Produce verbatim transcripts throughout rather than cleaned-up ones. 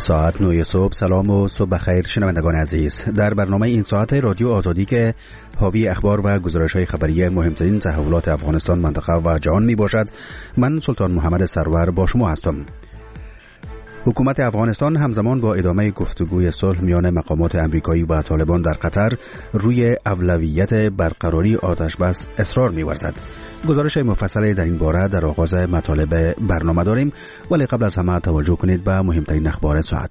ساعت نه صبح. سلام و صبح بخیر شنوندگان عزیز. در برنامه این ساعت رادیو آزادی که حاوی اخبار و گزارش‌های خبری مهمترین تحولات افغانستان، منطقه و جهان می باشد، من سلطان محمد سرور با شما هستم. حکومت افغانستان همزمان با ادامه گفتگوی صلح میان مقامات امریکایی و طالبان در قطر روی اولویت برقراری آتشبس اصرار می‌ورزد. گزارش مفصل در این باره در آغاز مطالب برنامه داریم، ولی قبل از همه توجه کنید به مهمترین اخبار ساعت.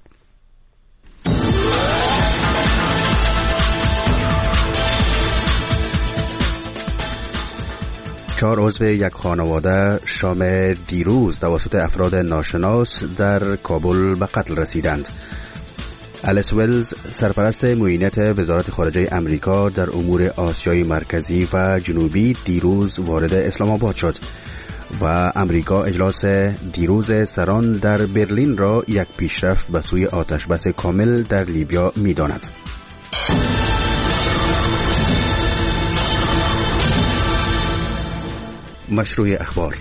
چهار عضو یک خانواده شام دیروز توسط افراد ناشناس در کابل به قتل رسیدند. الیس ولز، سرپرست معینت وزارت خارجه امریکا در امور آسیای مرکزی و جنوبی، دیروز وارد اسلام آباد شد و امریکا اجلاس دیروز سران در برلین را یک پیشرفت به سوی آتشبس کامل در لیبیا می‌داند. مشروع اخبار.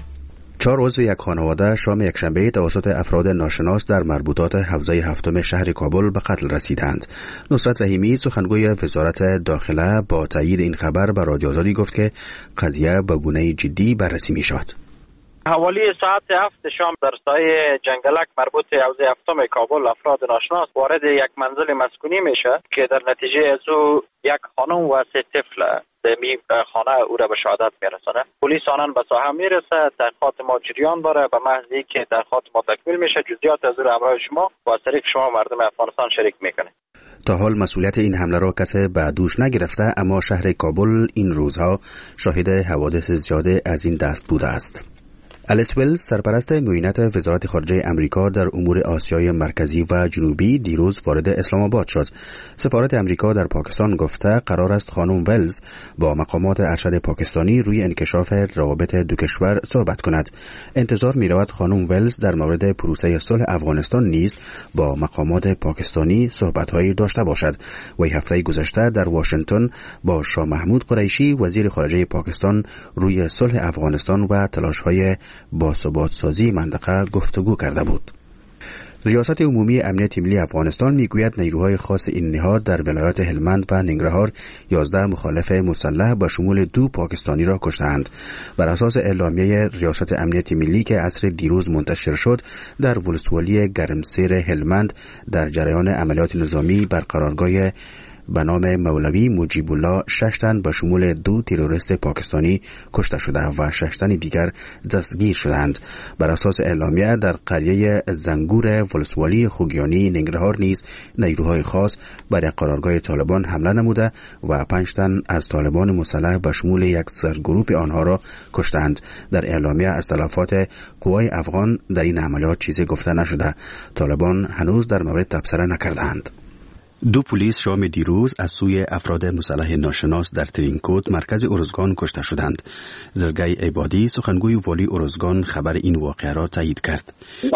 چهار عضو یک خانواده شام یکشنبه توسط افراد ناشناس در مربوطات حوزه هفتم شهر کابل به قتل رسیدند. نصرت رحیمی، سخنگوی وزارت داخله، با تایید این خبر به رادیو آزادی گفت که قضیه به گونه جدی بررسی می شود. حوالی ساعت هفت شام در سایه جنگلک مربوط حوزه هفتم کابل افراد ناشناس وارد یک منزل مسکونی میشه که در نتیجه از او یک خانم و سه طفل می خانه او را به شهادت میرسانه. پلیس آنان به ساحه میرسه، تحقیقات ما جریان داره. به محض اینکه تحقیقات ما تکمیل میشه جزئیات از او را همراه شما با طریق شما مردم افغانستان شریک میکنه. تا حال مسئولیت این حمله را کسی به دوش نگرفته، اما شهر کابل این روزها شاهد حوادث زیاد از این دست بوده است. الیس ولز، سرپرست معینت وزارت خارجه امریکا در امور آسیای مرکزی و جنوبی، دیروز وارد اسلام آباد شد. سفارت امریکا در پاکستان گفته قرار است خانم ولز با مقامات ارشد پاکستانی روی انکشاف روابط دو کشور صحبت کند. انتظار می رود خانم ولز در مورد پروسه صلح افغانستان نیز با مقامات پاکستانی صحبت‌هایی داشته باشد. وی هفته گذشته در واشنگتن با شاه محمود قریشی، وزیر خارجه پاکستان، روی صلح افغانستان و تلاش‌های با ثبات سازی منطقه گفتگو کرده بود. ریاست عمومی امنیت ملی افغانستان میگوید نیروهای خاص این نهاد در ولایات هلمند و ننگرهار یازده مخالف مسلح با شمول دو پاکستانی را کشتند. بر اساس اعلامیه ریاست امنیت ملی که عصر دیروز منتشر شد، در ولسوالی گرمسیر هلمند در جریان عملیات نظامی بر قرارگاه به نام مولوی مجیب الله شش تن به شمول دو تروریست پاکستانی کشته شده و شش تن دیگر دستگیر شدند. بر اساس اعلامیه در قریه زنگور ولسوالی خوگیانی ننگرهار نیز نیروهای خاص بر قرارگاه طالبان حمله نموده و پنج تن از طالبان مسلح به شمول یک سرگروپ آنها را کشتند. در اعلامیه از تلفات قوای افغان در این عملیات چیزی گفته نشده. طالبان هنوز در مورد تبصره نکردند. دو پلیس شام دیروز از سوی افراد مسلح ناشناس در ترینکوت، مرکز ارزگان، کشته شدند. زرگای عبادی، سخنگوی والی ارزگان، خبر این واقعه را تایید کرد.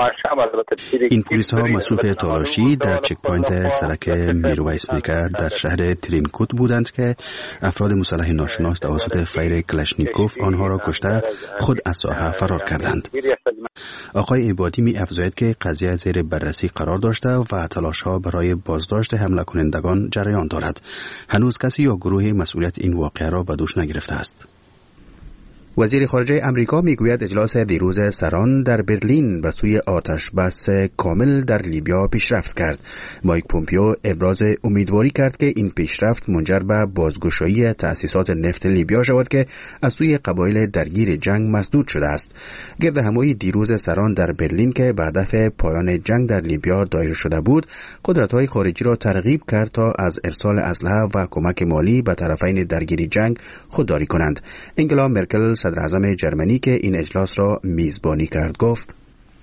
این پلیس ها مصروف تالاشی در چک پوینت سرک میرویس نیکه در شهر ترینکوت بودند که افراد مسلح ناشناس توسط فیر کلاشنیکوف آنها را کشته خود از ساحه فرار کردند. آقای عبادی می افزاید که قضیه زیر بررسی قرار داشته و تلاش ها برای بازداشت حمله کنندگان جریان دارد. هنوز کسی یا گروهی مسئولیت این واقعه را به دوش نگرفته است. وزیر خارجه امریکا میگوید اجلاس دیروز سران در برلین به سوی آتش بس کامل در لیبیا پیشرفت کرد. مایک پومپیو ابراز امیدواری کرد که این پیشرفت منجر به بازگشایی تأسیسات نفت لیبیا شود که از سوی قبایل درگیر جنگ مسدود شده است. گرد همایی دیروز سران در برلین که به هدف پایان جنگ در لیبیا دایر شده بود، قدرت‌های خارجی را ترغیب کرد تا از ارسال اسلحه و کمک مالی به طرفین درگیر جنگ خودداری کنند. انگلا مرکل، صدر اعظم جرمنی که این اجلاس را میزبانی کرد، گفت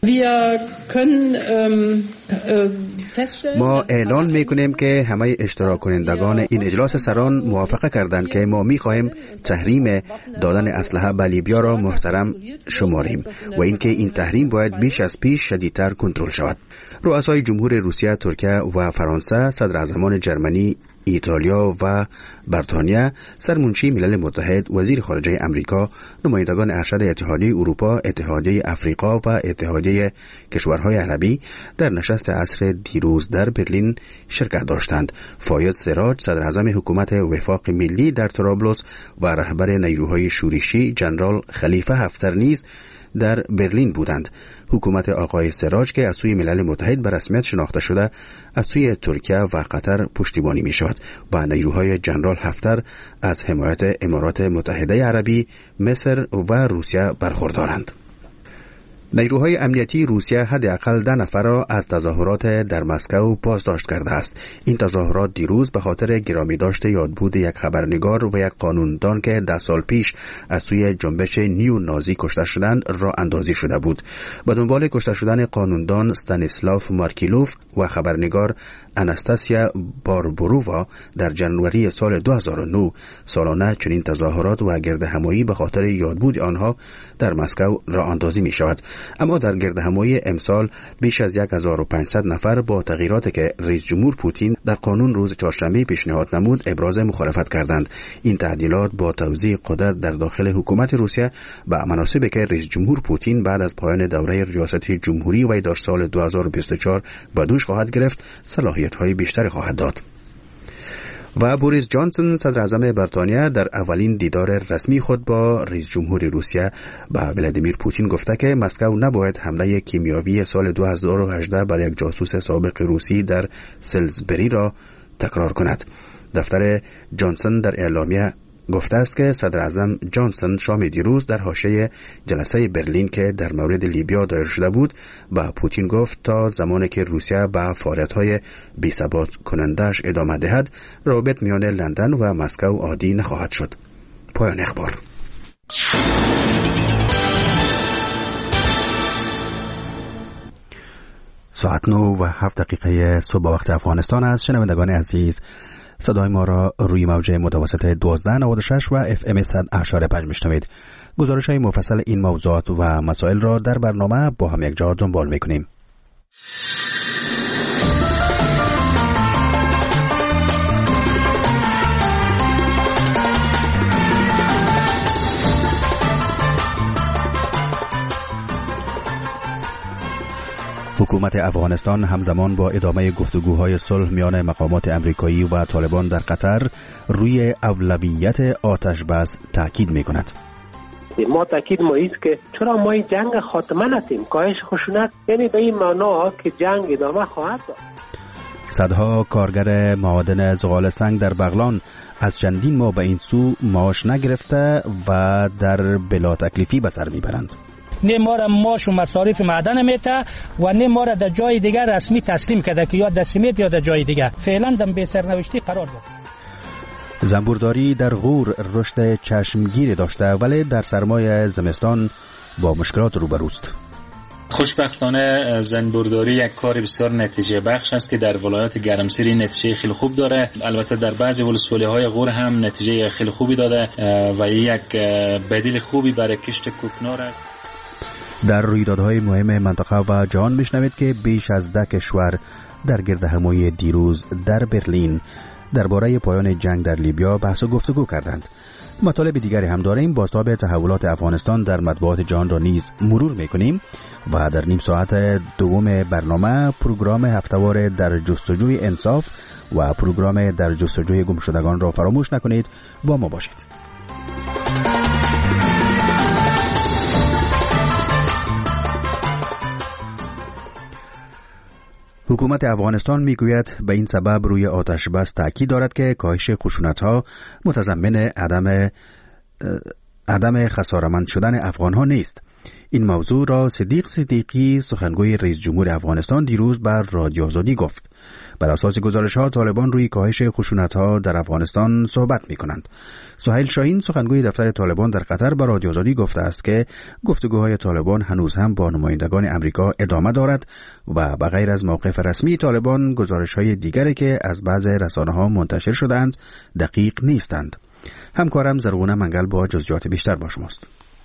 ما اعلان میکنیم که همه اشتراک کنندگان این اجلاس سران موافقه کردند که ما میخواهیم تحریم دادن اسلحه به لیبیا را محترم شماریم و اینکه این تحریم باید بیش از پیش شدیدتر کنترل شود. رؤسای جمهور روسیه، ترکیه و فرانسه، صدر اعظمان جرمنی ایتالیا و بریتانیا، سرمنشی ملل متحد، وزیر خارجه امریکا، نمایندگان ارشد اتحادیه اروپا، اتحادیه افریقا و اتحادیه کشورهای عربی در نشست عصر دیروز در برلین شرکت داشتند. فایز سراج، صدر اعظم حکومت وفاق ملی در طرابلس و رهبر نیروهای شورشی جنرال خلیفه حفتر نیز در برلین بودند. حکومت آقای سراج که از سوی ملل متحد به رسمیت شناخته شده، از سوی ترکیه و قطر پشتیبانی می شود و نیروهای جنرال حفتر از حمایت امارات متحده عربی، مصر و روسیه برخوردارند. نیروهای امنیتی روسیه حداقل ده نفر را از تظاهرات در مسکو بازداشت کرده است. این تظاهرات دیروز به خاطر گرامی داشت یادبود یک خبرنگار و یک قانوندان که ده سال پیش از سوی جنبش نیو نازی کشته شدند را اندازی شده بود. به دنبال کشته شدن قانوندان استانیسلاف مارکیلوف و خبرنگار اناستاسیا باربرووا در جنوری سال دو هزار و نه، سالانه چنین تظاهرات و گردهمایی به خاطر یادبود آنها در مسکو را اندازی می شود. اما در گردهمایی امسال بیش از هزار و پانصد نفر با تغییراتی که رئیس جمهور پوتین در قانون روز چهارشنبه پیشنهاد نمود ابراز مخالفت کردند. این تعدیلات با توزیع قدرت در داخل حکومت روسیه به مناسبی که رئیس جمهور پوتین بعد از پایان دوره ریاست جمهوری وی در سال دو هزار و بیست و چهار به دوش خواهد گرفت، صلاحیت‌های بیشتری خواهد داد. و بوریس جانسون، صدر اعظم بریتانیا، در اولین دیدار رسمی خود با رئیس جمهور روسیه به ولادیمیر پوتین گفته که مسکو نباید حمله کیمیاوی سال دو هزار و هجده بر یک جاسوس سابق روسی در سلزبری را تکرار کند. دفتر جانسون در اعلامیه گفته است که صدر اعظم جانسون شام دیروز در حاشیه جلسه برلین که در مورد لیبیا دایر شده بود با پوتین گفت تا زمانی که روسیه به فعالیت‌های بی‌ثبات کننده‌اش ادامه دهد، روابط میان لندن و مسکو عادی نخواهد شد. پایان اخبار. ساعت نه و هفت دقیقه صبح وقت افغانستان است. شنوندگان عزیز، صدای ما را روی موج متوسط دوازده نود و شش و اف ام صد و اشاره پنج میشنوید. گزارش های مفصل این موضوعات و مسائل را در برنامه با هم یک جا دنبال میکنیم. حکومت افغانستان همزمان با ادامه گفتگوهای صلح میان مقامات امریکایی و طالبان در قطر روی اولویت آتش بس تاکید میکند. ما تاکید ما است که چرا ما این جنگ خاتمه ندیم، کاهش خشونت، یعنی به این معنا که جنگ ادامه خواهد داشت. صدها کارگر معادن زغال سنگ در بغلان از چندین ماه به این سو معاش نگرفته و در بلا تکلیفی به سر میبرند. نه ما را معاش و مصارف معدن میته و نه ما را در جای دیگر رسمی تسلیم کرده که یا در سمیت یا در جای دیگر. فعلا در بی سرنوشتی قرار داد. زنبورداری در غور رشد چشمگیر داشته ولی در سرمای زمستان با مشکلات روبروست. خوشبختانه زنبورداری یک کار بسیار نتیجه بخش است که در ولایات گرمسیری نتیجه خیلی خوب داره. البته در بعضی ولسوالی‌های غور هم نتیجه خیلی خوبی داده و یک بدیل خوبی برای کشت کوکنار است. در رویدادهای مهم منطقه و جهان میشنوید که بیش از ده کشور در گردهمایی دیروز در برلین درباره پایان جنگ در لیبیا بحث و گفتگو کردند. مطالب دیگری هم داریم. بازتاب تحولات افغانستان در مطبوعات جهان را نیز مرور میکنیم و در نیم ساعت دوم برنامه پروگرام هفتهوار در جستجوی انصاف و پروگرام در جستجوی گمشدگان را فراموش نکنید. با ما باشید. حکومت افغانستان میگوید به این سبب روی آتش بس تاکید دارد که کاهش خشونت‌ها متضمن عدم عدم خسارتمند شدن افغان‌ها نیست. این موضوع را صدیق صدیقی، سخنگوی رئیس جمهور افغانستان، دیروز بر رادیو آزادی گفت. بر اساس گزارش‌ها طالبان روی کاهش خشونت‌ها در افغانستان صحبت می‌کنند. سهیل شاهین، سخنگوی دفتر طالبان در قطر، بر رادیو آزادی گفته است که گفتگوهای طالبان هنوز هم با نمایندگان امریکا ادامه دارد و بغیر از موقف رسمی طالبان گزارش‌های دیگری که از بعض رسانه‌ها منتشر شده‌اند دقیق نیستند. همکارم زرغونه منگل با جزئیات بیشتر با شماست.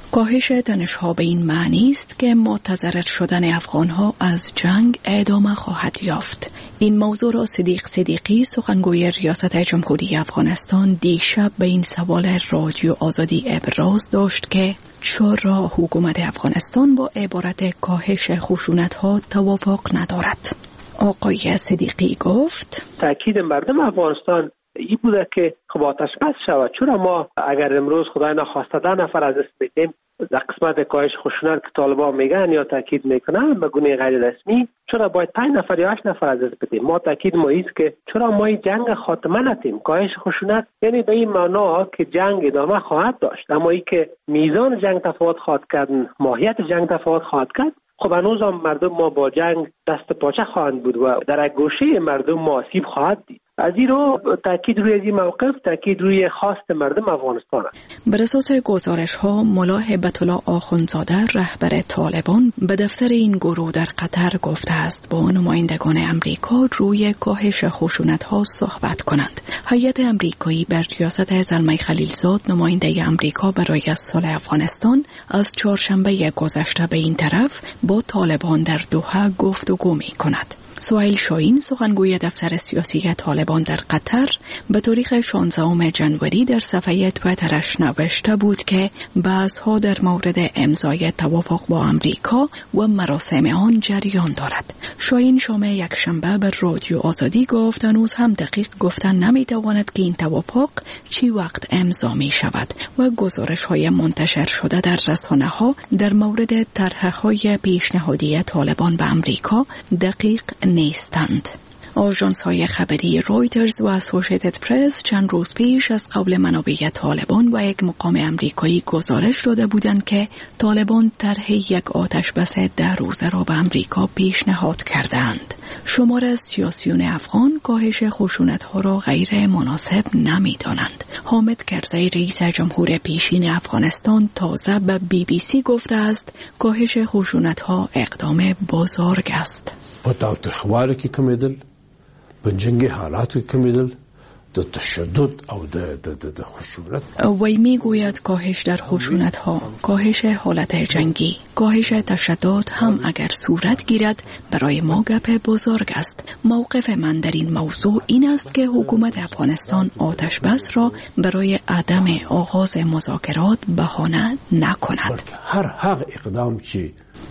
کاهش تنش‌ها به این معنی است که متضرر شدن افغان‌ها از جنگ ادامه خواهد یافت. این موضوع را صدیق صدیقی، سخنگوی ریاست جمهوری افغانستان، دیشب به این سوال رادیو آزادی ابراز داشت که چرا حکومت افغانستان با عبارت کاهش خشونت‌ها توافق ندارد. آقای صدیقی گفت: تأکید مردم افغانستان این بوده که خب آتش بس شود. چرا ما اگر امروز خدای نخواسته ده نفر از دست بدیم در قسمت کاهش خشونت که طالبان میگن یا تاکید میکنن به گونه غیر رسمی، چرا باید پنج نفر یا هشت نفر از دست بدیم؟ ما تاکید ما است که چرا ما این جنگ خاتمه ندیم. کاهش خشونت یعنی به این معنا که جنگ ادامه خواهد داشت، اما ای که میزان جنگ تفاوت خواهد کرد، ماهیت جنگ تفاوت خواهد کرد، خب هنوز هم مردم ما با جنگ دست پاچه خواهند بود و در گوشه مردم ما آسیب خواهد دید. از این رو تاکید روی این موقف تاکید روی خواست مردم افغانستان است. بر اساس گزارش ها، ملا هیبت الله آخوندزاده رهبر طالبان به دفتر این گروه در قطر گفته است با نمایندگان امریکا روی کاهش خشونت ها صحبت کنند. هیئت امریکایی بر ریاست زلمه خلیلزاد، نماینده امریکا برای صلح افغانستان، از چهارشنبه گذشته به این طرف با طالبان در دوحه گفتگو می کند. سهیل شاهین، سخنگوی دفتر سیاسی طالبان در قطر، به تاریخ شانزدهم ژانویه در صفحه توییترش نوشته بود که بحث‌ها در مورد امضای توافق با امریکا و مراسم آن جریان دارد. شاهین شام یکشنبه بر رادیو آزادی گفت هنوز هم دقیق گفتن نمی‌تواند که این توافق چی وقت امضا می شود و گزارش‌های منتشر شده در رسانه‌ها در مورد طرح‌های پیشنهادی طالبان به امریکا دقیق نیستند. آژانس‌های خبری رویترز و اسوسییتد پرس چند روز پیش از قول منابع طالبان و یک مقام امریکایی گزارش داده بودند که طالبان طرح یک آتش‌بس ده روزه را به امریکا پیشنهاد کردند. شمار از سیاسیون افغان کاهش خشونت‌ها را غیر مناسب نمی‌دانند. حامد کرزی، رئیس جمهور پیشین افغانستان، تازه به بی بی سی گفته است کاهش خشونت‌ها اقدام بزرگ است. په تاوتریخوالي کې کمیدل، په جنگي حالاتو کې کمیدل، د تشدد او د د د خشونت. وی میگوید کاهش در خشونت ها، کاهش حالت جنگی، کاهش تشدد هم اگر صورت گیرد برای ما گپ بزرگ است. موقف من در این موضوع این است که حکومت افغانستان آتش بس را برای عدم آغاز مذاکرات بهانه نکند. هر هر اقدام چی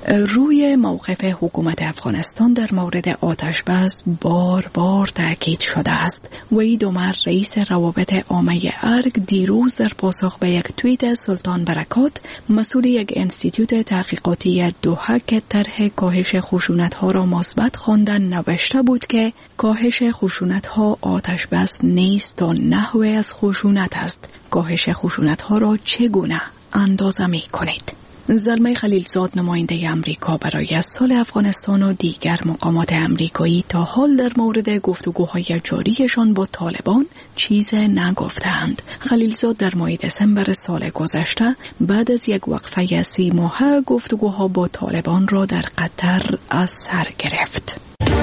روی موقف حکومت افغانستان در مورد آتش بس بار بار تاکید شده است. وحید عمر، رئیس روابط عامه ارگ، دیروز در پاسخ به یک توییت سلطان برکات، مسئول یک انستیتوت تحقیقاتی دوحه که طرح کاهش خشونت‌ها را مثبت خواندن، نوشته بود که کاهش خشونت‌ها آتش بس نیست و نحوه از خشونت است. کاهش خشونت‌ها را چگونه اندازه می‌کنید؟ زلمه خلیلزاد، نماینده امریکا برای صلح افغانستان و دیگر مقامات امریکایی تا حال در مورد گفتگوهای جاریشان با طالبان چیز نگفتند. خلیلزاد در ماه دسامبر سال گذشته بعد از یک وقفه سی ماهه گفتگوها با طالبان را در قطر از سر گرفت.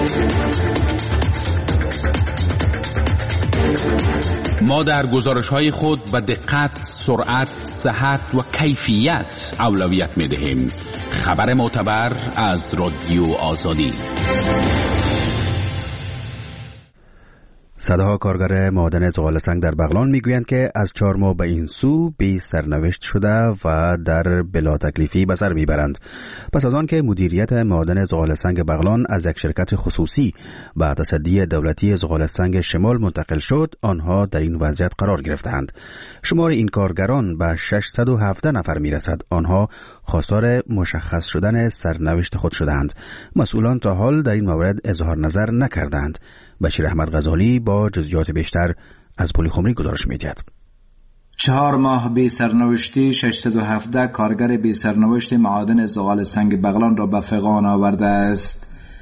ما در گزارش‌های خود به دقت، سرعت، صحت و کیفیت اولویت می‌دهیم. خبر معتبر از رادیو آزادی. صداها کارگر معادن زغال سنگ در بغلان میگویند که از چهار ماه به این سو بی سرنوشت شده و در بلا تکلیفی به سر میبرند. پس از آن که مدیریت معادن زغال سنگ بغلان از یک شرکت خصوصی به تصدی دولتی زغال سنگ شمال منتقل شد، آنها در این وضعیت قرار گرفتند. شمار این کارگران به ششصد و هفده نفر میرسد. آنها خواستار مشخص شدن سرنوشت خود شدند. مسئولان تا حال در این مورد اظهار نظر نکردند. بشیر احمد غزالی با جزئیات بیشتر از پلی خمری گزارش می‌دهد. چهار ماه بی سرنوشتی ششصد و هفده کارگر بی سرنوشت معادن زغال سنگ بغلان را به فغان آورده است.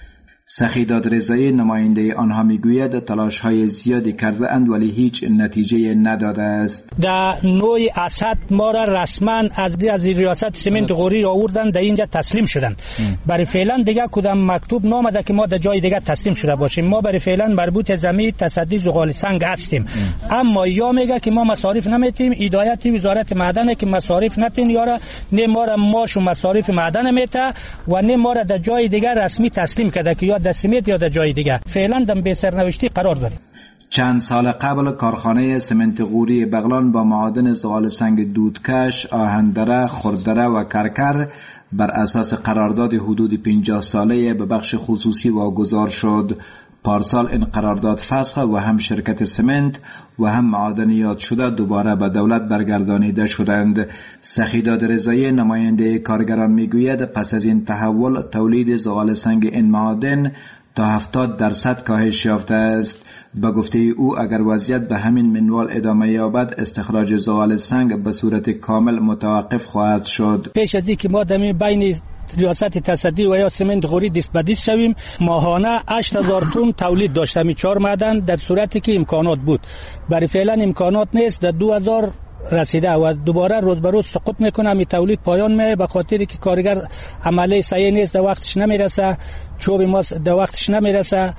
سخیداد رضایی نماینده آنها میگوید تلاش‌های زیادی کرده اند ولی هیچ نتیجه نداده است. در نوع اسد ما را رسما از از ریاست سمنت غوری آوردن در اینجا تسلیم شدن. برای فعلا دیگه کدام مکتوب نامده که ما در جای دیگه تسلیم شده باشیم. ما برای فعلا مربوط زمین تصدی زغال سنگ هستیم. اما یا میگه که ما مصارف نمیتیم، هدایت وزارت معدن که مصارف نتین یارا نه ما را ماشو مصارف معدن میته و نه ما را در جای دیگه رسمی تسلیم کرده که یا در سمت یا در جای دیگه. فعلا در به سرنوشتی قرار داریم. چند سال قبل کارخانه سمنت غوری بغلان با معادن زغال سنگ دودکش، آهندره، خردره و کرکر بر اساس قرارداد حدود پنجاه ساله به بخش خصوصی واگذار شد. پارسال این قرارداد فسخ و هم شرکت سمنت و هم معادنیات شده دوباره به دولت برگردانیده شدند. سخیداد رضایی نماینده کارگران میگوید پس از این تحول تولید زغال سنگ این معادن تا هفتاد درصد کاهش یافته است. به گفته او اگر وضعیت به همین منوال ادامه یابد استخراج زغال سنگ به صورت کامل متوقف خواهد شد. پیش از اینکه ما دمی بین ریاست تصدی و یا سمنت غوری دست به دست شویم ماهانه هشت هزار تن تولید داشتیم چهار معدن در صورتی که امکانات بود. برای فعلا امکانات نیست، در دو هزار رسیده و دوباره روز به روز سقوط میکنه. می تولید پایان می به خاطری که کارگر عمله صحیح نیست، در وقتش نمیرسه، چوب ما در وقتش نمیرسه،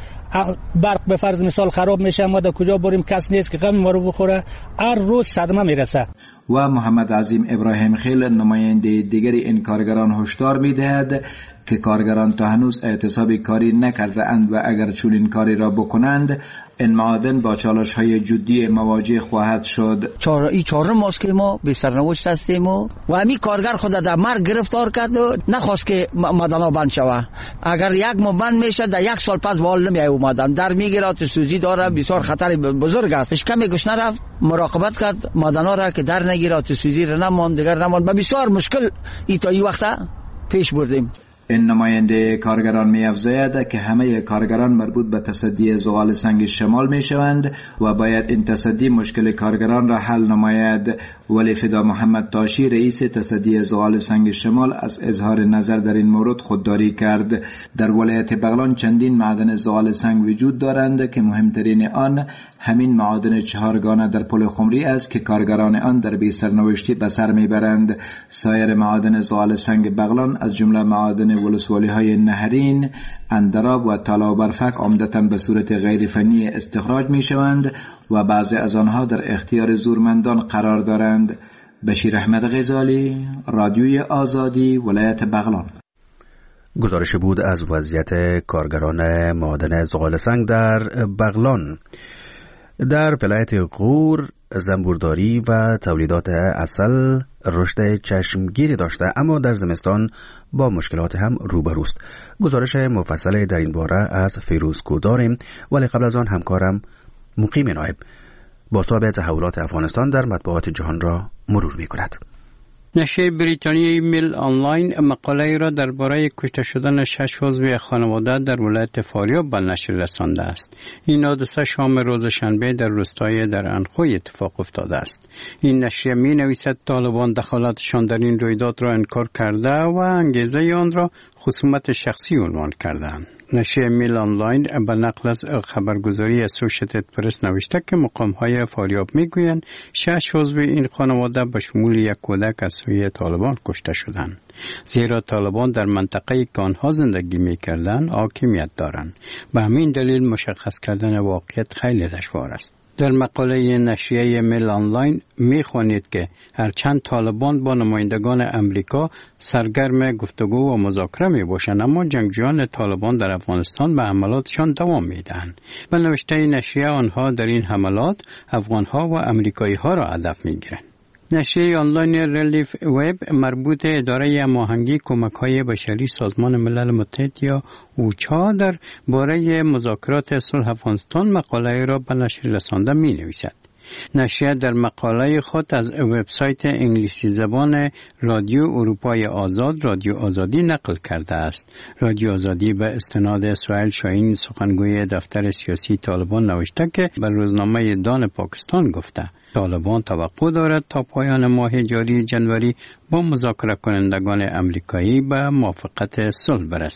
برق به فرض مثال خراب میشه، ما در کجا بریم، کس نیست که غم ما رو بخوره، هر روز صدمه میرسه. و محمد عظیم ابراهیم خیل نماینده دیگری این کارگران هشدار میدهد که کارگران تا هنوز اعتصاب کاری نکرده اند و اگر چنین کاری را بکنند این معادن با چالش های جدی مواجه خواهد شد. چهار ای چهارم ماست که ما به سرنوشت هستیم و همین کارگر خود در مرگ گرفتار کرد و نخواست که معدن‌ها بند شود. اگر یک ماه بند میشه در یک سال پس وال نمی اومدن در میگیرات سوزی داره، بسیار خطر بزرگ است. اش کمی گوش نرفت مراقبت کرد معدن‌ها را که در نگیرات سوزی را نمان دیگر نمان به بسیار مشکل ای تا این وقت پیش بردیم. این نماینده کارگران می افزاید که همه کارگران مربوط به تصدی زغال سنگ شمال می شوند و باید این تصدی مشکل کارگران را حل نماید. ولی فدا محمد تاشی رئیس تصدی زغال سنگ شمال از اظهار نظر در این مورد خودداری کرد. در ولایت بغلان چندین معدن زغال سنگ وجود دارند که مهمترین آن همین معادن چهارگانه در پل خمری است که کارگران آن در بی سرنوشتی به سر میبرند. سایر معادن زغال سنگ بغلان از جمله معادن ولسوالی های نهرین، اندراب و طلا و برفک عمدتاً به صورت غیر فنی استخراج می شوند و بعضی از آنها در اختیار زورمندان قرار دارند. بشیر احمد غزالی، رادیوی آزادی، ولایت بغلان. گزارش بود از وضعیت کارگران معادن زغال سنگ در بغلان. در ولایت غور زنبورداری و تولیدات عسل رشد چشمگیری داشته اما در زمستان با مشکلات هم روبروست. گزارش مفصل در این باره از فیروز کو داریم، ولی قبل از آن همکارم مقیم نایب بازتاب تحولات افغانستان در مطبوعات جهان را مرور می کند. نشریه بریتانیایی میل آنلاین مقاله را درباره کشته شدن شش عضو خانواده در ولایت فاریاب به نشر رسانده است. این حادثه شام روز شنبه در روستای در انخوی اتفاق افتاده است. این نشریه می نویسد طالبان دخالتشان در این رویداد را انکار کرده و انگیزه آن را خصومت شخصی عنوان کردند. نشریه میل آنلاین به نقل از خبرگزاری اسوشیتد پرس نوشته که مقام‌های فاریاب میگویند شش عضو این خانواده به شمول یک کودک از سوی طالبان کشته شدند، زیرا طالبان در منطقه‌ای که آنها زندگی می‌کردند حاکمیت دارند. به همین دلیل مشخص کردن واقعیت خیلی دشوار است. در مقاله نشریه میل آنلاین می‌خوانید که هرچند طالبان با نمایندگان امریکا سرگرم گفتگو و مذاکره می‌باشند، اما جنگجویان طالبان در افغانستان به حملاتشان دوام می‌دهند. به نوشته نشریه آنها در این حملات افغان‌ها و امریکایی‌ها را هدف می‌گیرند. نشریه آنلاین ریلیف وب مربوط اداره هماهنگی کمک‌های بشری سازمان ملل متحد یا اوچا در باره مذاکرات صلح افغانستان مقاله را به نشر رسانده می‌نویسد. نشریه در مقاله خود از وبسایت انگلیسی زبان رادیو اروپای آزاد رادیو آزادی نقل کرده است. رادیو آزادی به استناد اسرائیل شاهین سخنگوی دفتر سیاسی طالبان نوشته که به روزنامه دان پاکستان گفته طالبان توقع دارد تا پایان ماه جاری جنوری با مذاکره کنندگان امریکایی به موافقت صلح برسند.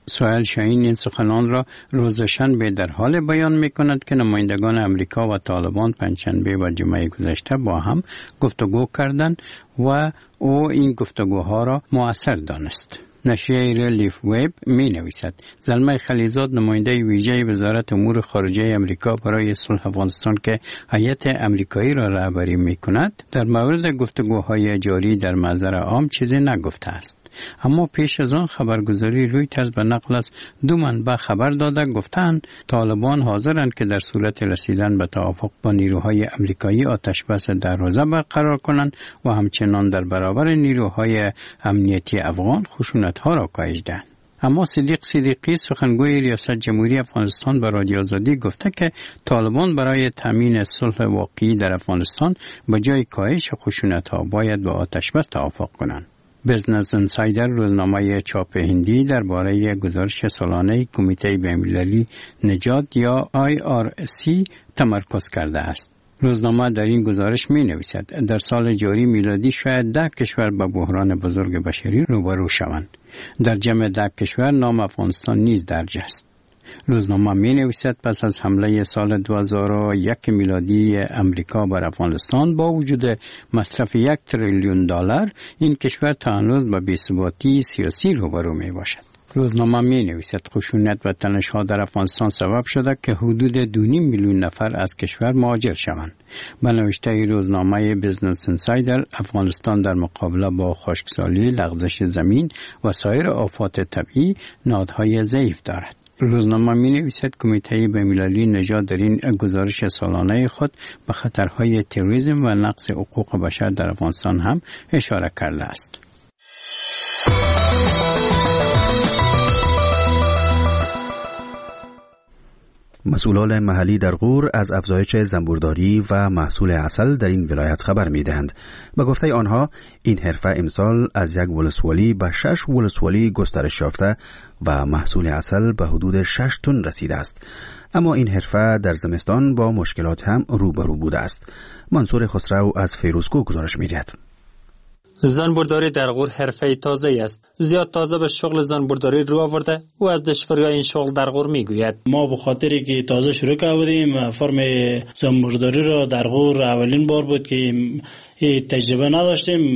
سهیل شاهین این سخنان را روز شنبه در حال بیان می کند که نمایندگان امریکا و طالبان پنجشنبه و جمعه گذشته با هم گفتگو کردند و او این گفتگوها را مؤثر دانست. نشریه لیف ویب می نویسد زلمه خلیزاد نماینده ویژه وزارت امور خارجه امریکا برای صلح افغانستان که هیئت امریکایی را رهبری می کند در مورد گفتگوهای جاری در محضر عام چیزی نگفته است. اما پیش از آن خبرگزاری رویترز به نقل از دو منبع خبر داده گفتند طالبان حاضرند که در صورت رسیدن به توافق با نیروهای امریکایی آتش بس در روزه برقرار کنند و همچنان در برابر نیروهای امنیتی افغان خشونت‌ها را کاهش دهند. اما صدیق صدیقی سخنگوی ریاست جمهوری افغانستان به رادیو آزادی گفته که طالبان برای تامین صلح واقعی در افغانستان به جای کاهش خشونت‌ها باید با آتش بس توافق کنند. بزنس انسایدر روزنامه چاپ هندی درباره گزارش سالانه کمیته بین‌المللی نجات یا آی آر سی تمرکز کرده است. روزنامه در این گزارش می نویسد در سال جاری میلادی شاید ده کشور به بحران بزرگ بشری روبرو شوند. در جمع ده کشور نام افغانستان نیز درج است. روزنامه می نویسد پس از حمله سال دو هزار و یک میلادی امریکا بر افغانستان با وجود مصرف یک تریلیون دلار این کشور تا هنوز به بی‌ثباتی سیاسی روبرو می باشد. روزنامه می نویسد خشونت و تنش‌ها در افغانستان سبب شده که حدود دو نیم میلیون نفر از کشور مهاجر شوند. به نوشته روزنامه بزنس انسایدر افغانستان در مقابله با خشکسالی، لغزش زمین و سایر آفات طبیعی نهادهای ضعیف دارد. روزنامه می نویسد کمیته بین‌المللی نژاد در این گزارش سالانه خود به خطرهای تروریسم و نقض حقوق بشر در افغانستان هم اشاره کرده است. مسئولان محلی در غور از افزایش زنبورداری و محصول عسل در این ولایت خبر می‌دهند. به گفته آنها این حرفه امسال از یک ولسوالی به شش ولسوالی گسترش یافته و محصول عسل به حدود شش تن رسیده است. اما این حرفه در زمستان با مشکلات هم روبرو بوده است. منصور خسرو از فیروزکو گزارش می‌دهد. زنبورداری در غور حرفه تازه است. زیاد تازه به شغل زنبورداری رو آورده و از دشواری این شغل در غور میگوید. ما به خاطری که تازه شروع کردیم فرم زنبورداری را در غور اولین بار بود که تجربه نداشتیم،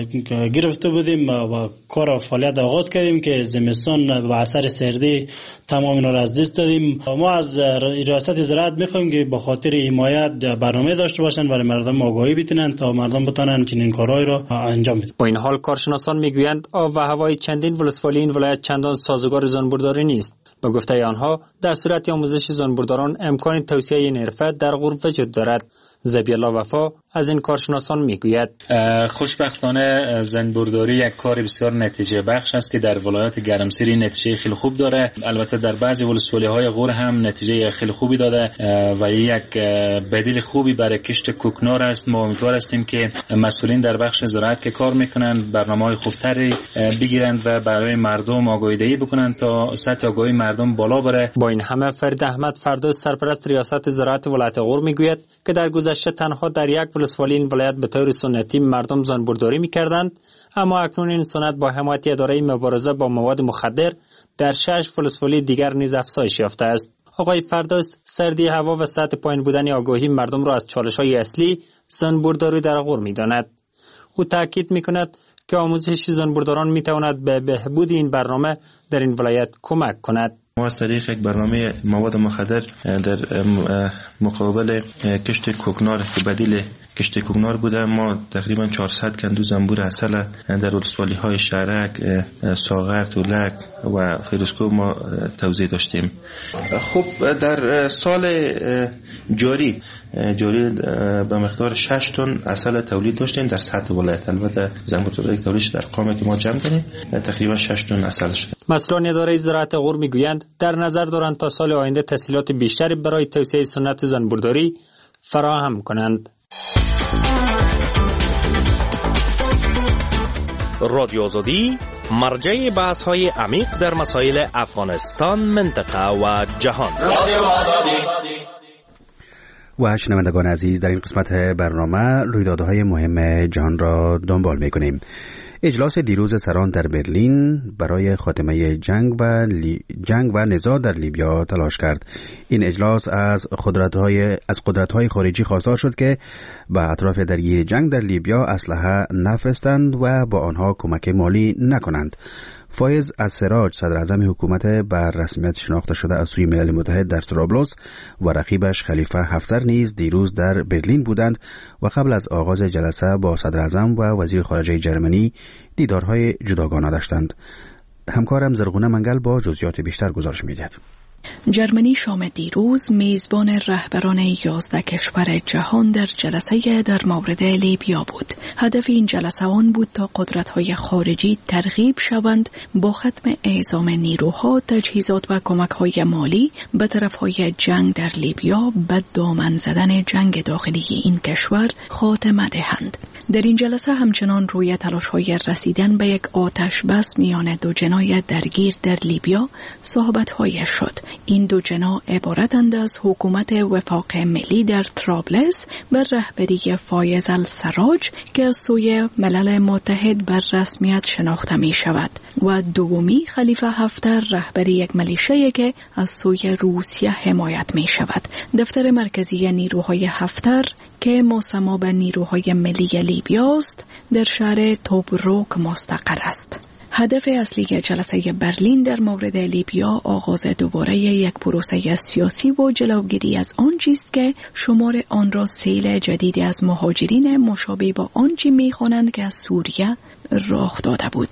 گرفته بودیم و کار فعالیت آغاز کردیم که زمستان به اثر سردی تمام اینا را از دست دادیم. ما از ریاست زراعت میخوایم که به خاطر حمایت برنامه داشته باشن برای مردم آگاهی بتونن تا مردم بتونن چنین کارهایی را انجام بدن. با این حال کارشناسان میگویند آب و هوای چندین ولسوالی این ولایت چندان سازگار زنبورداری نیست. به گفته آنها در صورت آموزش زنبورداران امکان توسعه این حرفه در غور وجود دارد. زبیالله وفا از این کارشناسان میگوید خوشبختانه زنبورداری یک کار بسیار نتیجه بخش است که در ولایت گرمسیری نتیجه خیلی خوب داره. البته در بعضی ولسوالی های غور هم نتیجه خیلی خوبی داده و یک بدیل خوبی برای کشت کوکنار است. ما امیدوار هستیم که مسئولین در بخش زراعت که کار میکنند برنامه‌های خوبتری بگیرند و برای مردم آگاهی دهی بکنند تا سطح آگاهی مردم بالا بره. با این همه فرید احمد فردوس سرپرست ریاست زراعت ولایت غور میگوید که در گذشته تنها در یک ولسوالی این ولایت به طور سنتی مردم زنبورداری می‌کردند، اما اکنون این سنت با حمایت اداره مبارزه با مواد مخدر در شش ولسوالی دیگر نیز افزایش یافته است. آقای فردوس سردی هوا و سطح پایین بودن آگاهی مردم را از چالش‌های اصلی زنبورداری در غور می‌داند. او تاکید می‌کند که آموزش زنبورداران می‌تواند به بهبود این برنامه در این ولایت کمک کند. ما از طریق یک برنامه مواد مخدر در مقابل کشت کوکنار که بدیل کشت کوکنار بوده، ما تقریبا چهارصد کندو زنبور عسل در ولسوالی های شهرک، ساغر، تولک و فیروزکو ما توزیع داشتیم. خب در سال جاری جاری به مقدار شش تن عسل تولید داشتیم در سطح ولایت. البته زنبورداری تولیدش در قامه که ما جمع کردیم تقریبا شش تن عسل شد. مسئولان اداره زراعت غور میگویند در نظر دارند تا سال آینده تسهیلات بیشتری برای توسعه سنت زنبورداری فراهم کنند. رادیو آزادی مرجع بحث های عمیق در مسائل افغانستان، منطقه و جهان. رادیو آزادی. و شنوندگان عزیز، در این قسمت برنامه رویدادهای مهم جهان را دنبال می‌کنیم. اجلاس دیروز سران در برلین برای خاتمه جنگ و لی... جنگ و نزاع در لیبیا تلاش کرد. این اجلاس از قدرت‌های از قدرت‌های خارجی خواستار شد که به اطراف درگیر جنگ در لیبیا اسلحه نفرستند و با آنها کمک مالی نکنند. فایز السراج صدر اعظم حکومت بر رسمیت شناخته شده از سوی ملل متحد در طرابلس و رقیبش خلیفه حفتر نیز دیروز در برلین بودند و قبل از آغاز جلسه با صدر اعظم و وزیر خارجه جرمنی دیدارهای جداگانه داشتند. همکارم زرغونه منگل با جزئیات بیشتر گزارش می‌دهد. جرمنی شام دیروز میزبان رهبران یازده کشور جهان در جلسه در مورد لیبیا بود. هدف این جلسه آن بود تا قدرت‌های خارجی ترغیب شوند با ختم اعزام نیروها، تجهیزات و کمک‌های مالی به طرف‌های جنگ در لیبیا به دامن زدن جنگ داخلی این کشور خاتمه دهند. در این جلسه همچنان روی تلاش‌های رسیدن به یک آتش بس میان دو جناح درگیر در لیبیا صحبت‌های شد. این دو جناح عبارتند از حکومت وفاق ملی در طرابلس بر رهبری فایز السراج که از سوی ملل متحد بر رسمیت شناخته می شود و دومی خلیفه حفتر رهبری یک ملیشه که از سوی روسیه حمایت می شود. دفتر مرکزی نیروهای حفتر که مسما به نیروهای ملی لیبیا است در شهر توبروک مستقر است. هدف اصلی جلسه برلین در مورد لیبیا آغاز دوباره یک پروسه سیاسی و جلوگیری از آن چیست که شمار آن را سیل جدید از مهاجرین مشابه با آنچه می‌خوانند که از سوریه رخ داده بود.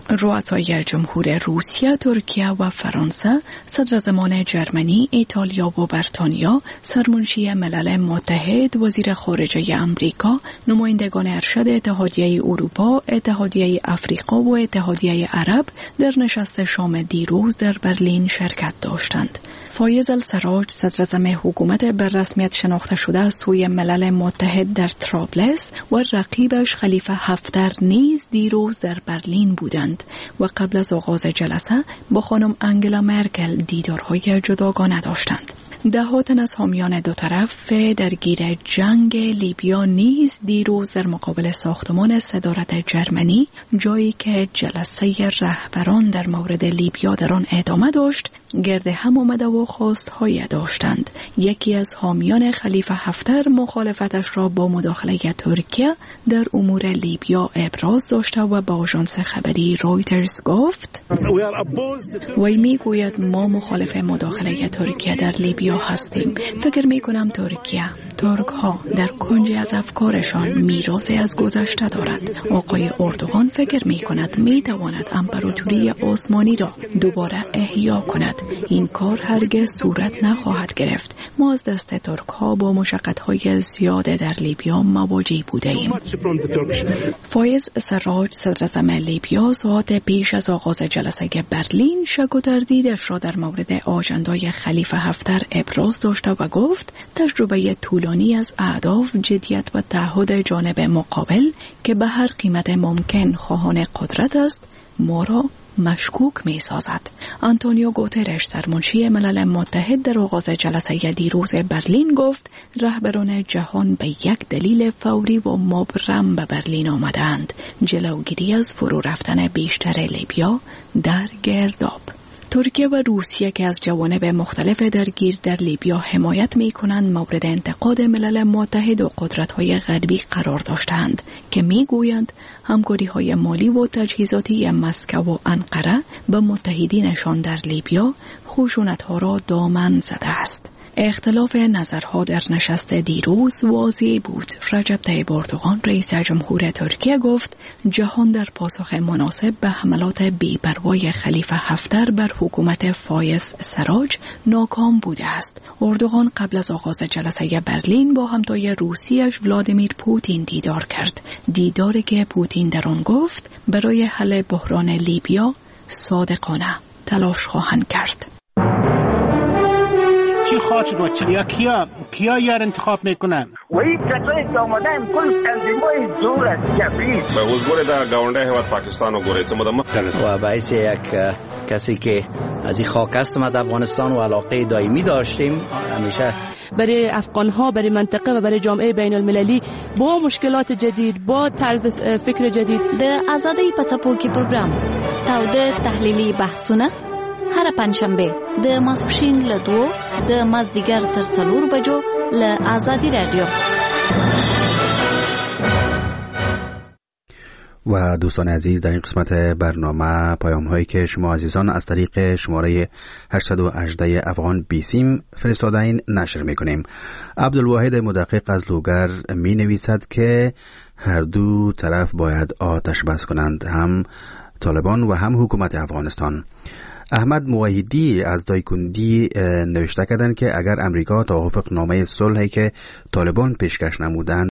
رؤسای جمهور روسیه، ترکیه و فرانسه، صدراعظمان جرمنی، ایتالیا و بریتانیا، سرمنشی ملل متحد، وزیر خارجه امریکا، نمایندگان ارشد اتحادیه اروپا، اتحادیه افریقا و اتحادیه عرب در نشست شام دیروز در برلین شرکت داشتند. فایز السراج صدراعظم حکومت بر رسمیت شناخته شده از سوی ملل متحد در طرابلس و رقیبش خلیفه حفتر نیز دیروز در برلین بودند و قبل از آغاز جلسه با خانم انگلا مرکل دیدارهای جداگانه داشتند. دهات از حامیان دو طرف درگیر جنگ لیبیا نیز دیروز در مقابل ساختمان صدارت جرمنی، جایی که جلسه رهبران در مورد لیبیا در آن ادامه داشت، گرد هم آمده و خواستهای داشتند. یکی از حامیان خلیفه حفتر مخالفتش را با مداخله ترکیه در امور لیبیا ابراز داشته و با آژانس خبری رویترز گفت وی میگوید ما مخالف مداخله ترکیه در لیبیا هستیم. فکر می کنم ترکیه، ترک ها در کنج از افکارشان میراثی از گذشته دارند. آقای اردوغان فکر می کند می تواند امپراتوری عثمانی را دوباره احیا کند. این کار هرگز صورت نخواهد گرفت. ما از دست ترک ها با مشقت های زیاده در لیبیا مواجه بوده ایم. فایز السراج صدراعظم لیبیا ساعت پیش از آغاز جلسه برلین شک و تردیدش را در مورد آژندای خلیفه حفتر ابراز داشته و گفت تجربه طولانی از اهداف، جدیت و تعهد جانب مقابل که به هر قیمت ممکن خواهان قدرت است ما را مشکوک می سازد. آنتونیو گوترش سرمنشی ملل متحد در آغاز جلسه دیروز برلین گفت رهبران جهان به یک دلیل فوری و مبرم به برلین آمدند: جلوگیری از فرو رفتن بیشتر لیبیا در گرداب. ترکیه و روسیه که از جوانب مختلف درگیر در لیبیا حمایت می کنند مورد انتقاد ملل متحد و قدرت‌های غربی قرار داشتند که می گویند همکاری های مالی و تجهیزاتی مسکو و انقره به متحدینشان در لیبیا خشونت‌ها را دامن زده است. اختلاف نظرها در نشست دیروز واضح بود. رجب طیب اردوغان رئیس جمهور ترکیه گفت جهان در پاسخ مناسب به حملات بی‌پروای خلیفه حفتر بر حکومت فایز سراج ناکام بوده است. اردوغان قبل از آغاز جلسه برلین با همتای روسیش ولادیمیر پوتین دیدار کرد. دیداری که پوتین در آن گفت برای حل بحران لیبیا صادقانه تلاش خواهند کرد. چی خواهد شد و چی یا کیا کیا یار انتخاب میکنن و این کسایی که آمدن کل تنظیمای زور است جبری به حضور در گاونده هیواد پاکستان و گوریت مدام و باعث یک کسی که از این خاک است ما در افغانستان و علاقه دائمی داشتیم همیشه برای افغان ها برای منطقه و برای جامعه بین المللی با مشکلات جدید با طرز فکر جدید د آزادۍ په څپو کې پروګرام تاوده تحلیلي بحثونه هر پنځشنبه د ماسپښین له دوو د مازدیګر تر څلور بجو له آزادی رادیو. و دوستان عزیز در این قسمت برنامه پیام هایی که شما عزیزان از طریق شماره هشتصد و هجده افغان بیسیم فرستادین نشر میکنیم. عبدالواحد مدقق از لوگر می نویسد که هر دو طرف باید آتش بس کنند، هم طالبان و هم حکومت افغانستان. احمد موحدی از دایکندی نوشته کردند که اگر امریکا توافق نامه صلحی که طالبان پیشکش نمودند